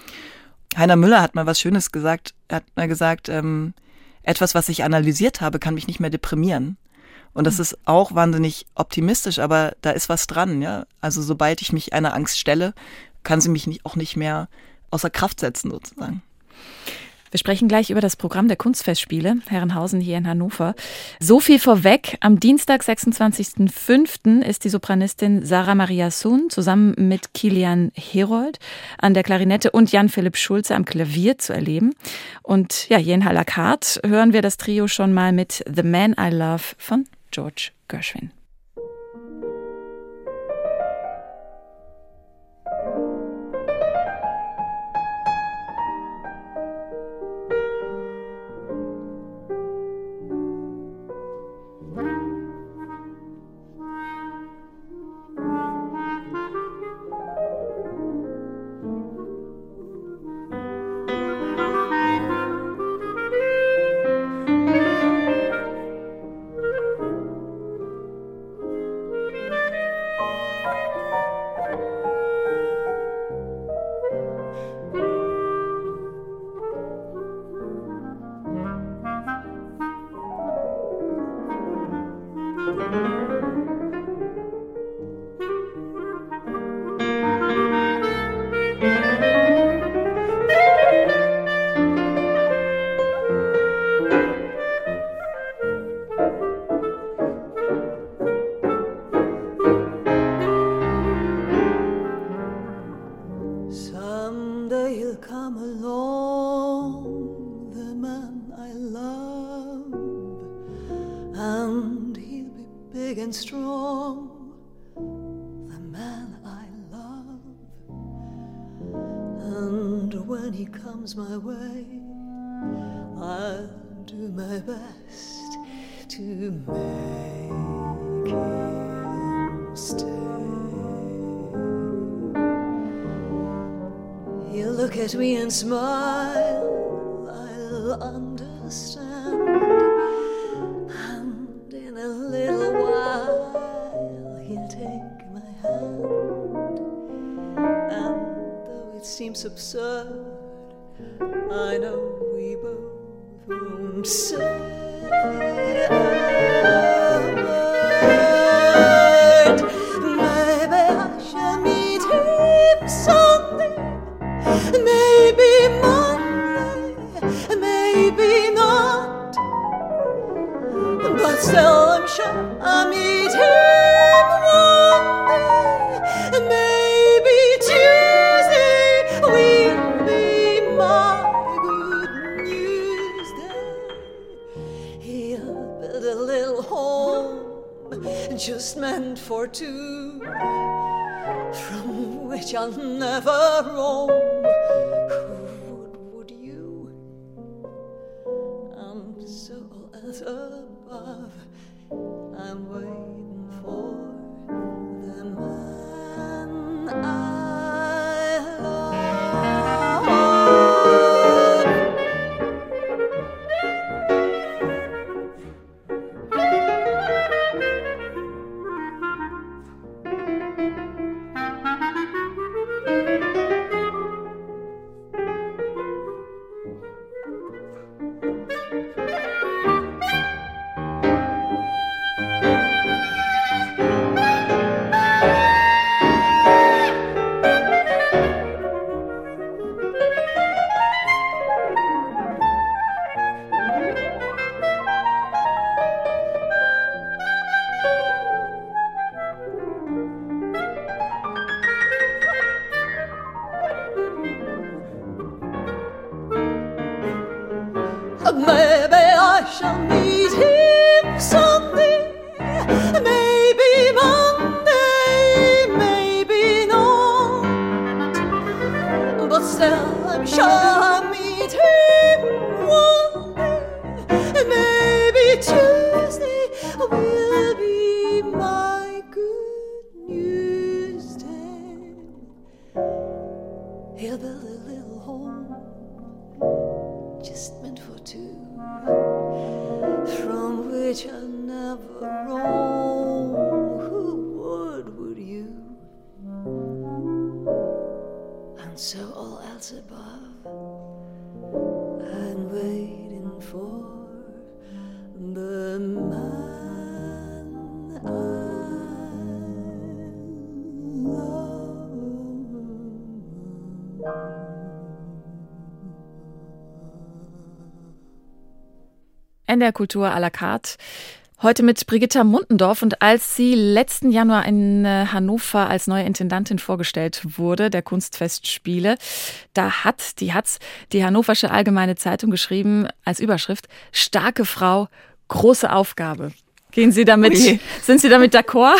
Heiner Müller hat mal was Schönes gesagt. Er hat mal gesagt, ähm, etwas, was ich analysiert habe, kann mich nicht mehr deprimieren. Und das ist auch wahnsinnig optimistisch, aber da ist was dran. Ja? Also sobald ich mich einer Angst stelle, kann sie mich nicht, auch nicht mehr außer Kraft setzen sozusagen. Wir sprechen gleich über das Programm der Kunstfestspiele Herrenhausen hier in Hannover. So viel vorweg. Am Dienstag, sechsundzwanzigsten fünften ist die Sopranistin Sarah Maria Sun zusammen mit Kilian Herold an der Klarinette und Jan-Philipp Schulze am Klavier zu erleben. Und ja, hier in à la carte hören wir das Trio schon mal mit The Man I Love von George Gershwin. My way, I'll do my best to make him stay. He'll look at me and smile, I'll understand, and in a little while he'll take my hand, and though it seems absurd, I know we both won't say a word. Maybe I shall meet him someday, maybe Monday, maybe not, but still I'm sure I'll meet him one day, maybe Tuesday we'll be my good news day. He'll build a little home just meant for two, from which I'll never roam. Would, would you? I'm so as above, I'm waiting for the man I love. Maybe I shall meet him someday. Maybe Monday, maybe not. But still, I'm sure I'll meet him one day. Maybe Tuesday will be my good news day. He'll build a little home just meant for two, from which I'll never roam. Who would, would you? And so all else above, I'm waiting for the man I love. N D R Kultur à la carte. Heute mit Brigitta Muntendorf, und als sie letzten Januar in Hannover als neue Intendantin vorgestellt wurde, der Kunstfestspiele, da hat, die hat's, die Hannoversche Allgemeine Zeitung geschrieben als Überschrift: Starke Frau, große Aufgabe. Gehen Sie damit, Ui. Sind Sie damit d'accord?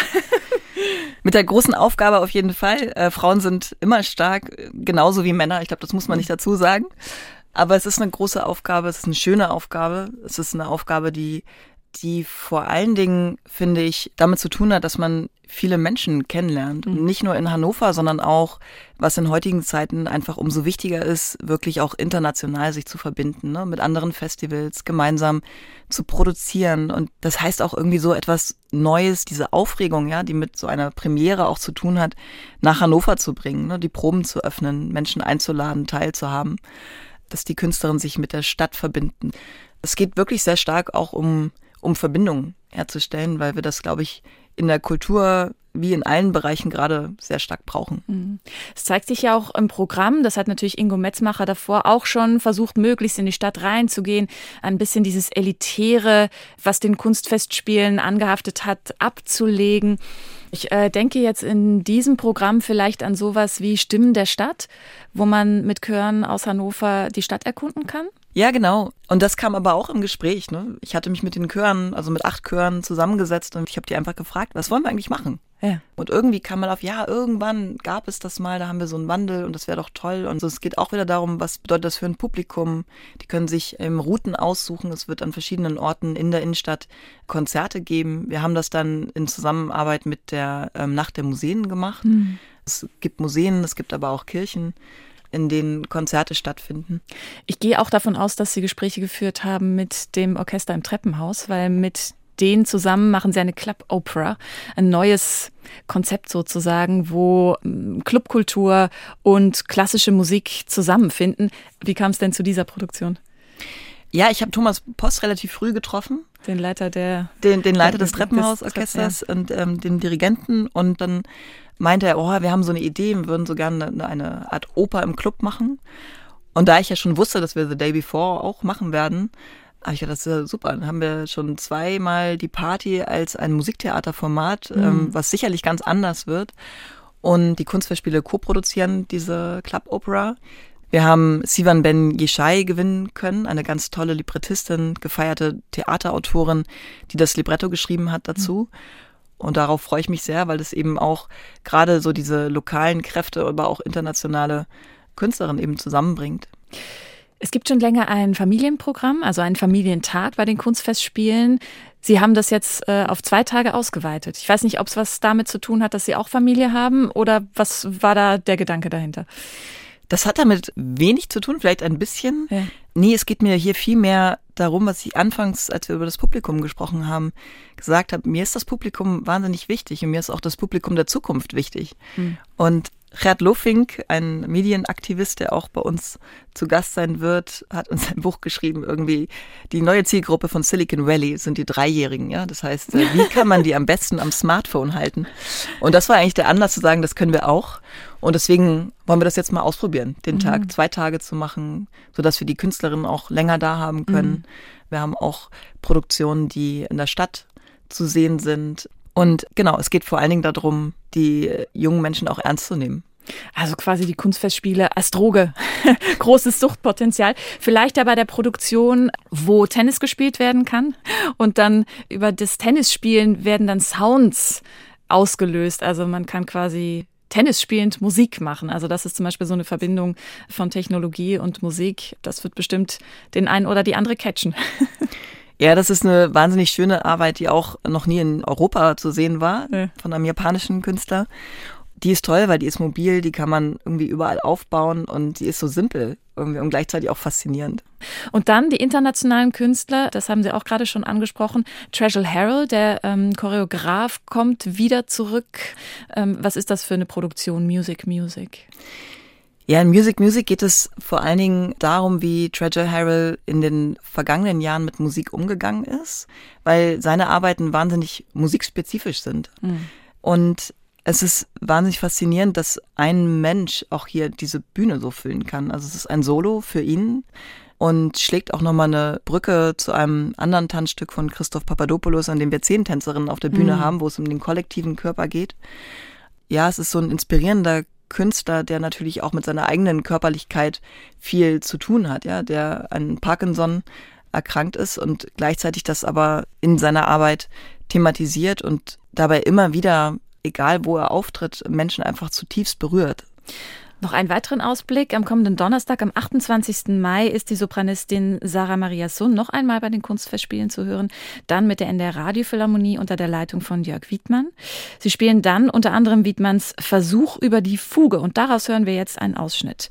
Mit der großen Aufgabe auf jeden Fall. Äh, Frauen sind immer stark, genauso wie Männer. Ich glaube, das muss man nicht dazu sagen. Aber es ist eine große Aufgabe, es ist eine schöne Aufgabe. Es ist eine Aufgabe, die, die vor allen Dingen, finde ich, damit zu tun hat, dass man viele Menschen kennenlernt. Mhm. Nicht nur in Hannover, sondern auch, was in heutigen Zeiten einfach umso wichtiger ist, wirklich auch international sich zu verbinden, ne? Mit anderen Festivals gemeinsam zu produzieren. Und das heißt auch irgendwie so etwas Neues, diese Aufregung, ja, die mit so einer Premiere auch zu tun hat, nach Hannover zu bringen, ne? Die Proben zu öffnen, Menschen einzuladen, teilzuhaben, dass die Künstlerinnen sich mit der Stadt verbinden. Es geht wirklich sehr stark auch um, um Verbindungen herzustellen, weil wir das, glaube ich, in der Kultur wie in allen Bereichen gerade sehr stark brauchen. Es zeigt sich ja auch im Programm, das hat natürlich Ingo Metzmacher davor auch schon versucht, möglichst in die Stadt reinzugehen, ein bisschen dieses Elitäre, was den Kunstfestspielen angehaftet hat, abzulegen. Ich äh, denke jetzt in diesem Programm vielleicht an sowas wie Stimmen der Stadt, wo man mit Chören aus Hannover die Stadt erkunden kann. Ja, genau. Und das kam aber auch im Gespräch, ne? Ich hatte mich mit den Chören, also mit acht Chören zusammengesetzt, und ich habe die einfach gefragt, was wollen wir eigentlich machen? Ja. Und irgendwie kam man auf, ja, irgendwann gab es das mal, da haben wir so einen Wandel und das wäre doch toll. Und so, es geht auch wieder darum, was bedeutet das für ein Publikum? Die können sich ähm, Routen aussuchen. Es wird an verschiedenen Orten in der Innenstadt Konzerte geben. Wir haben das dann in Zusammenarbeit mit der ähm, Nacht der Museen gemacht. Mhm. Es gibt Museen, es gibt aber auch Kirchen, in denen Konzerte stattfinden. Ich gehe auch davon aus, dass Sie Gespräche geführt haben mit dem Orchester im Treppenhaus, weil mit denen zusammen machen Sie eine Club Opera, ein neues Konzept sozusagen, wo Clubkultur und klassische Musik zusammenfinden. Wie kam es denn zu dieser Produktion? Ja, ich habe Thomas Post relativ früh getroffen. Den Leiter der... Den, den Leiter des Treppenhausorchesters ja. und ähm, den Dirigenten. Und dann meinte er, oh, wir haben so eine Idee, wir würden so gerne eine, eine Art Oper im Club machen. Und da ich ja schon wusste, dass wir The Day Before auch machen werden, habe ich gedacht, das ist ja super. Dann haben wir schon zweimal die Party als ein Musiktheaterformat, mhm. ähm, was sicherlich ganz anders wird. Und die Kunstfestspiele co-produzieren diese Club Opera. Wir haben Sivan Ben Yeshai gewinnen können, eine ganz tolle Librettistin, gefeierte Theaterautorin, die das Libretto geschrieben hat dazu. Mhm. Und darauf freue ich mich sehr, weil das eben auch gerade so diese lokalen Kräfte, aber auch internationale Künstlerinnen eben zusammenbringt. Es gibt schon länger ein Familienprogramm, also einen Familientag bei den Kunstfestspielen. Sie haben das jetzt äh, auf zwei Tage ausgeweitet. Ich weiß nicht, ob es was damit zu tun hat, dass Sie auch Familie haben, oder was war da der Gedanke dahinter? Das hat damit wenig zu tun, vielleicht ein bisschen. Ja. Nee, es geht mir hier viel mehr darum, was ich anfangs, als wir über das Publikum gesprochen haben, gesagt habe. Mir ist das Publikum wahnsinnig wichtig und mir ist auch das Publikum der Zukunft wichtig. Hm. Und Gerd Lofink, ein Medienaktivist, der auch bei uns zu Gast sein wird, hat uns ein Buch geschrieben, irgendwie die neue Zielgruppe von Silicon Valley sind die Dreijährigen, ja. Das heißt, wie kann man die am besten am Smartphone halten? Und das war eigentlich der Anlass zu sagen, das können wir auch. Und deswegen wollen wir das jetzt mal ausprobieren, den Tag, mhm. zwei Tage zu machen, sodass wir die Künstlerinnen auch länger da haben können. Mhm. Wir haben auch Produktionen, die in der Stadt zu sehen sind. Und genau, es geht vor allen Dingen darum, die jungen Menschen auch ernst zu nehmen. Also quasi die Kunstfestspiele als Droge. Großes Suchtpotenzial. Vielleicht ja bei der Produktion, wo Tennis gespielt werden kann. Und dann über das Tennisspielen werden dann Sounds ausgelöst. Also man kann quasi Tennis spielend Musik machen. Also das ist zum Beispiel so eine Verbindung von Technologie und Musik. Das wird bestimmt den einen oder die andere catchen. Ja, das ist eine wahnsinnig schöne Arbeit, die auch noch nie in Europa zu sehen war, ja. Von einem japanischen Künstler. Die ist toll, weil die ist mobil, die kann man irgendwie überall aufbauen und die ist so simpel irgendwie und gleichzeitig auch faszinierend. Und dann die internationalen Künstler, das haben Sie auch gerade schon angesprochen. Treasure Harrell, der ähm, Choreograf, kommt wieder zurück. Ähm, was ist das für eine Produktion? Music, Music? Ja, in Music Music geht es vor allen Dingen darum, wie Treasure Harrell in den vergangenen Jahren mit Musik umgegangen ist, weil seine Arbeiten wahnsinnig musikspezifisch sind. Mhm. Und es ist wahnsinnig faszinierend, dass ein Mensch auch hier diese Bühne so füllen kann. Also es ist ein Solo für ihn und schlägt auch nochmal eine Brücke zu einem anderen Tanzstück von Christoph Papadopoulos, an dem wir zehn Tänzerinnen auf der Bühne mhm. haben, wo es um den kollektiven Körper geht. Ja, es ist so ein inspirierender Künstler, der natürlich auch mit seiner eigenen Körperlichkeit viel zu tun hat, ja, der an Parkinson erkrankt ist und gleichzeitig das aber in seiner Arbeit thematisiert und dabei immer wieder, egal wo er auftritt, Menschen einfach zutiefst berührt. Noch einen weiteren Ausblick. Am kommenden Donnerstag, am achtundzwanzigsten Mai, ist die Sopranistin Sarah Maria Sun noch einmal bei den Kunstfestspielen zu hören. Dann mit der N D R Radiophilharmonie unter der Leitung von Jörg Wiedmann. Sie spielen dann unter anderem Wiedmanns Versuch über die Fuge. Und daraus hören wir jetzt einen Ausschnitt.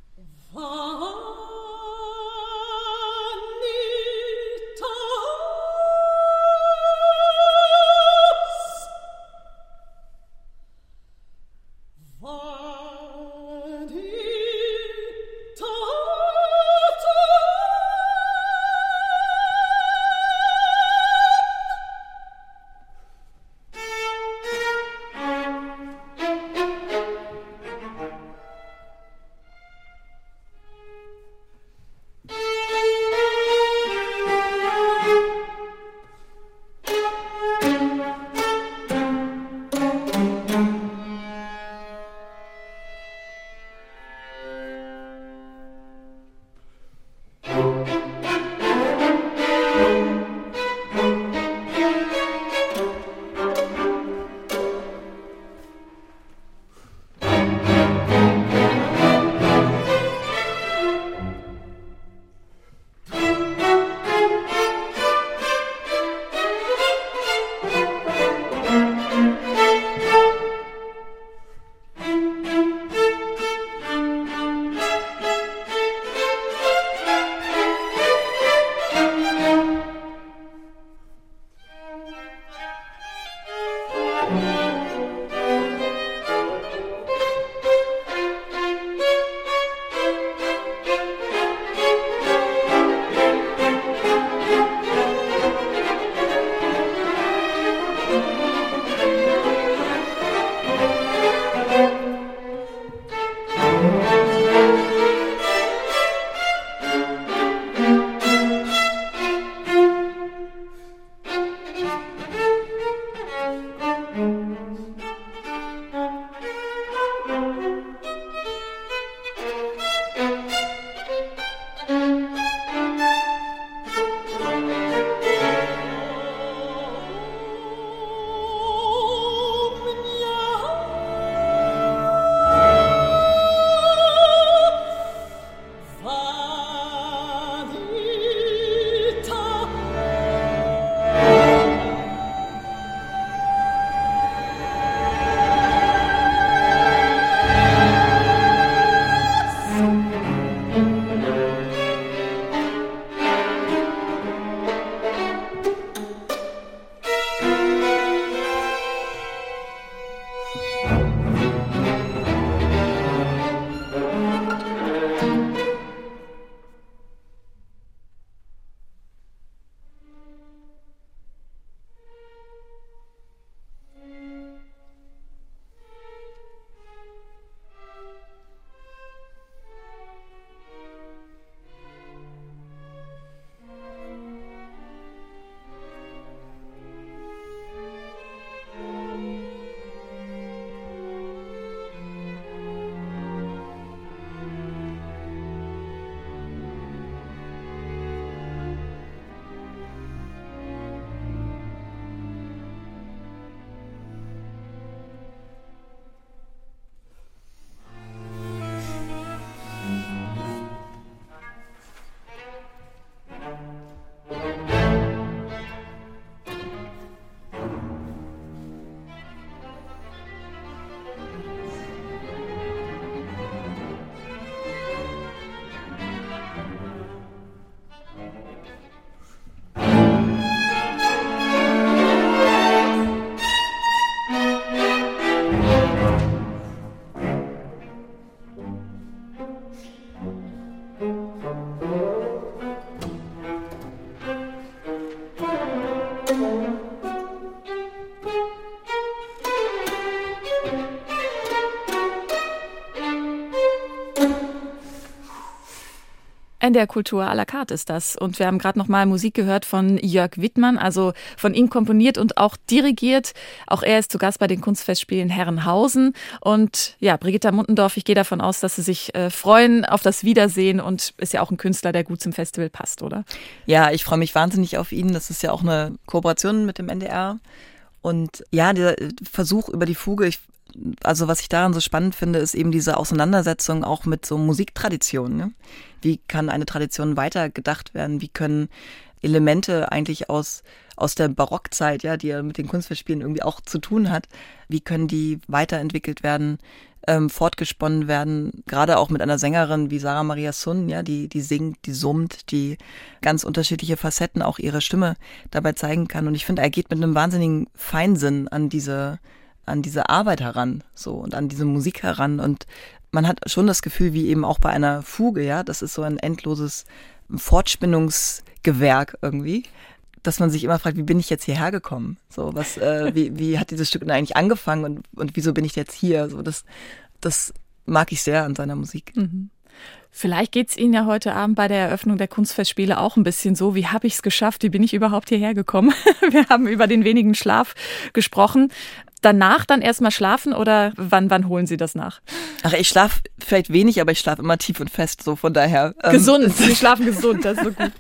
N D R Kultur à la carte ist das. Und wir haben gerade noch mal Musik gehört von Jörg Wittmann, also von ihm komponiert und auch dirigiert. Auch er ist zu Gast bei den Kunstfestspielen Herrenhausen. Und ja, Brigitta Muntendorf, ich gehe davon aus, dass Sie sich äh, freuen auf das Wiedersehen und ist ja auch ein Künstler, der gut zum Festival passt, oder? Ja, ich freue mich wahnsinnig auf ihn. Das ist ja auch eine Kooperation mit dem N D R. Und ja, der Versuch über die Fuge, ich Also was ich daran so spannend finde, ist eben diese Auseinandersetzung auch mit so Musiktraditionen. Ne? Wie kann eine Tradition weitergedacht werden? Wie können Elemente eigentlich aus aus der Barockzeit, ja, die ja mit den Kunstfestspielen irgendwie auch zu tun hat, wie können die weiterentwickelt werden, ähm, fortgesponnen werden? Gerade auch mit einer Sängerin wie Sarah Maria Sun, ja, die die singt, die summt, die ganz unterschiedliche Facetten auch ihrer Stimme dabei zeigen kann. Und ich finde, er geht mit einem wahnsinnigen Feinsinn an diese an diese Arbeit heran, so, und an diese Musik heran. Und man hat schon das Gefühl, wie eben auch bei einer Fuge, ja, das ist so ein endloses Fortspinnungsgewerk irgendwie, dass man sich immer fragt, wie bin ich jetzt hierher gekommen? So, was, äh, wie, wie hat dieses Stück denn eigentlich angefangen und, und wieso bin ich jetzt hier? So, das, das mag ich sehr an seiner Musik. Mhm. Vielleicht geht's Ihnen ja heute Abend bei der Eröffnung der Kunstfestspiele auch ein bisschen so. Wie habe ich es geschafft? Wie bin ich überhaupt hierher gekommen? Wir haben über den wenigen Schlaf gesprochen. Danach dann erstmal schlafen oder wann, wann holen Sie das nach? Ach, ich schlafe vielleicht wenig, aber ich schlafe immer tief und fest, so von daher. Ähm, gesund, Sie schlafen gesund, das ist so gut.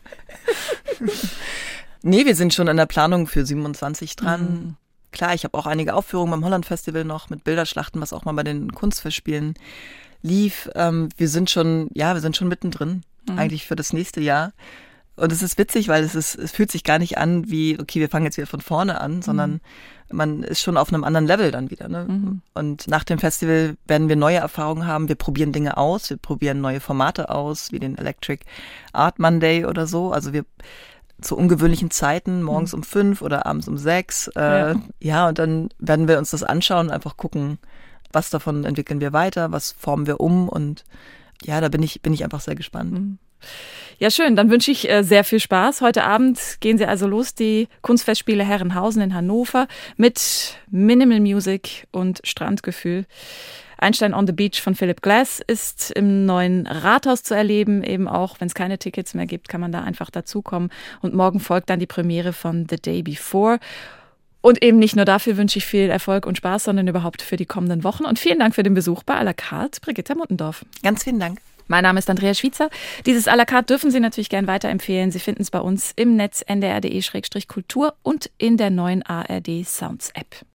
Nee, wir sind schon in der Planung für siebenundzwanzig dran. Mhm. Klar, ich habe auch einige Aufführungen beim Holland Festival noch mit Bilderschlachten, was auch mal bei den Kunstfestspielen lief. Ähm, wir sind schon, ja, wir sind schon mittendrin, mhm. eigentlich für das nächste Jahr. Und es ist witzig, weil es ist, es fühlt sich gar nicht an wie, okay, wir fangen jetzt wieder von vorne an, sondern mhm. man ist schon auf einem anderen Level dann wieder. Ne? Mhm. Und nach dem Festival werden wir neue Erfahrungen haben. Wir probieren Dinge aus, wir probieren neue Formate aus, wie den Electric Art Monday oder so. Also wir zu ungewöhnlichen Zeiten, morgens mhm. um fünf oder abends um sechs. Äh, ja. ja, und dann werden wir uns das anschauen und einfach gucken, was davon entwickeln wir weiter, was formen wir um. Und ja, da bin ich, bin ich einfach sehr gespannt. Mhm. Ja, schön. Dann wünsche ich äh, sehr viel Spaß. Heute Abend gehen Sie also los, die Kunstfestspiele Herrenhausen in Hannover mit Minimal Music und Strandgefühl. Einstein on the Beach von Philip Glass ist im neuen Rathaus zu erleben. Eben auch, wenn es keine Tickets mehr gibt, kann man da einfach dazukommen. Und morgen folgt dann die Premiere von The Day Before. Und eben nicht nur dafür wünsche ich viel Erfolg und Spaß, sondern überhaupt für die kommenden Wochen. Und vielen Dank für den Besuch bei à la carte, Brigitta Muntendorf. Ganz vielen Dank. Mein Name ist Andrea Schwitzer. Dieses à la carte dürfen Sie natürlich gern weiterempfehlen. Sie finden es bei uns im Netz n d r punkt d e Schrägstrich kultur und in der neuen A R D Sounds App.